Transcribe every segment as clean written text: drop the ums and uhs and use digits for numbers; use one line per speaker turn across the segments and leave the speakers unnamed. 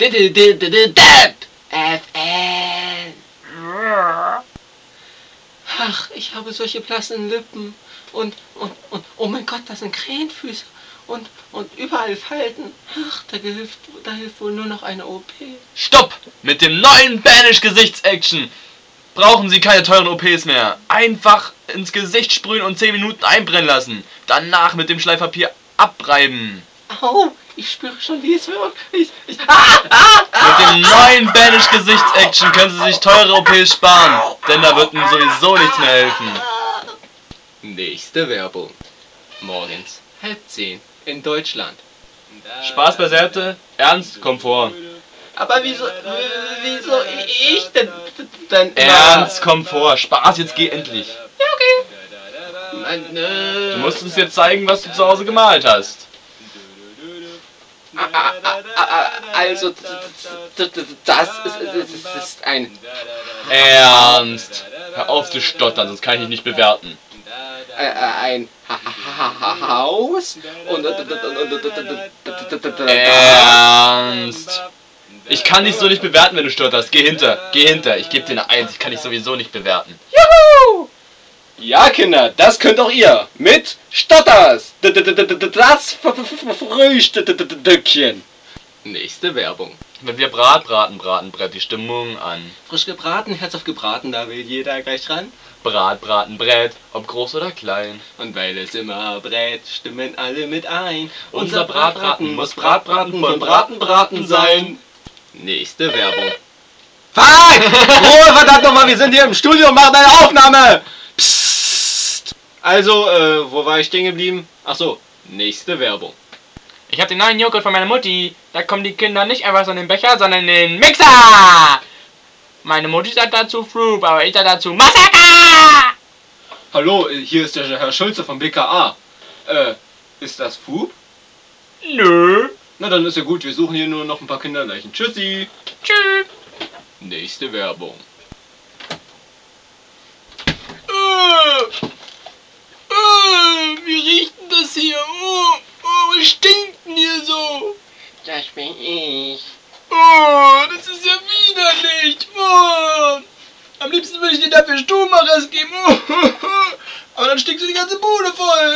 FN. Ach, ich habe solche blassen Lippen und oh mein Gott, das sind Krähenfüße und überall Falten. Ach, da hilft wohl nur noch eine OP.
Stopp! Mit dem neuen Banish-Gesichts-Action brauchen Sie keine teuren OPs mehr. Einfach ins Gesicht sprühen und 10 Minuten einbrennen lassen. Danach mit dem Schleifpapier abreiben.
Au, ich spüre schon, wie es wirkt.
Mit dem neuen Banish-Gesichts-Action können Sie sich teure OPs sparen, denn da wird Ihnen sowieso nichts mehr helfen.
Nächste Werbung. Morgens 9:30 in Deutschland.
Spaß beiseite, Ernst, komm vor.
Aber wieso ich denn
Ernst, komm vor, Spaß, jetzt geh endlich.
Ja, okay.
Du musst uns jetzt zeigen, was du zu Hause gemalt hast.
Also, das ist ein...
Ernst, hör auf zu stottern, sonst kann ich dich nicht bewerten.
Ein Haus und...
Ernst. Ich kann dich so nicht bewerten, wenn du stotterst. Geh hinter. Ich gebe dir eine 1. Ich kann dich sowieso nicht bewerten.
Juhu! Ja, Kinder, das könnt auch ihr. Mit Stotters. Das Frühstückchen. Nächste Werbung.
Wenn wir braten, brett die Stimmung an.
Frisch gebraten, herzhaft gebraten, da will jeder gleich ran.
Brett, ob groß oder klein.
Und weil es immer brät, stimmen alle mit ein.
Unser Bratbraten muss Bratbraten von Braten sein.
Nächste Werbung. Fuck! Ruhe, verdammt nochmal, wir sind hier im Studio und machen eine Aufnahme! Psst! Also, wo war ich stehen geblieben? Achso, nächste Werbung.
Ich habe den neuen Joghurt von meiner Mutti. Da kommen die Kinder nicht einfach so in den Becher, sondern in den Mixer! Meine Mutti sagt dazu Fruit, aber ich sag dazu Massaker!
Hallo, hier ist der Herr Schulze vom BKA. Ist das Fruit?
Nö.
Na dann ist ja gut, wir suchen hier nur noch ein paar Kinderleichen. Tschüssi!
Tschüss!
Nächste Werbung.
Wie riecht denn das hier? Was stinkt denn hier so?
Das bin ich.
Das ist ja widerlich. Am liebsten würde ich dir dafür Stuhlmares geben. Aber dann stinkst du die ganze Bude voll.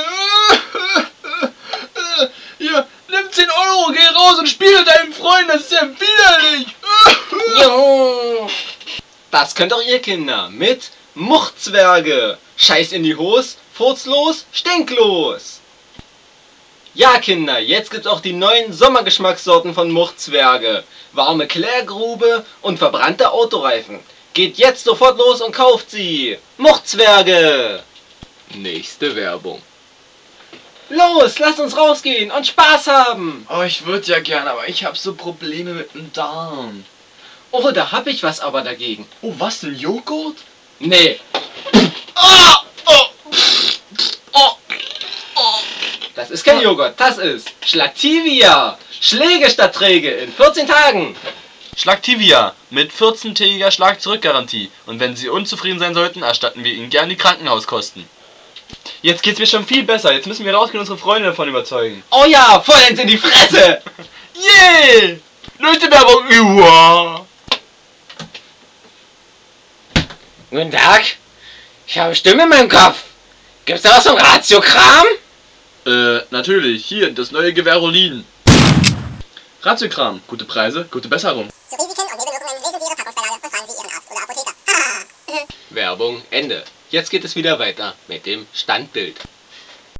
Hier, nimm 10 Euro, geh raus und spiel mit deinen Freunden. Das ist ja widerlich.
Jo. Das könnt auch ihr Kinder mit Muchtzwerge. Scheiß in die Hose, furzlos, stinklos. Ja Kinder, jetzt gibt's auch die neuen Sommergeschmackssorten von Muchtzwerge. Warme Klärgrube und verbrannte Autoreifen. Geht jetzt sofort los und kauft sie. Muchtzwerge. Nächste Werbung. Los, lasst uns rausgehen und Spaß haben.
Oh, ich würde ja gern, aber ich habe so Probleme mit dem Darm.
Oh, da hab ich was aber dagegen.
Oh, was denn, Joghurt?
Nee. Das ist kein Joghurt, das ist Schlactivia. Schläge statt Träge in 14 Tagen.
Schlactivia mit 14-tägiger Schlag-Zurück-Garantie. Und wenn Sie unzufrieden sein sollten, erstatten wir Ihnen gern die Krankenhauskosten. Jetzt geht's mir schon viel besser. Jetzt müssen wir rausgehen und unsere Freunde davon überzeugen.
Oh ja, vollends in die Fresse.
Yeah! Leute, Werbung. Uah.
Guten Tag. Ich habe Stimme in meinem Kopf. Gibt's da was zum Ratiokram?
Natürlich. Hier, das neue Geverolin. Ratiokram. Gute Preise, gute Besserung.
Zu Risiken und Nebenwirkungen lesen Sie Ihre Packungsbeilage und fragen Sie Ihren Arzt oder Apotheker.
Werbung Ende. Jetzt geht es wieder weiter mit dem Standbild.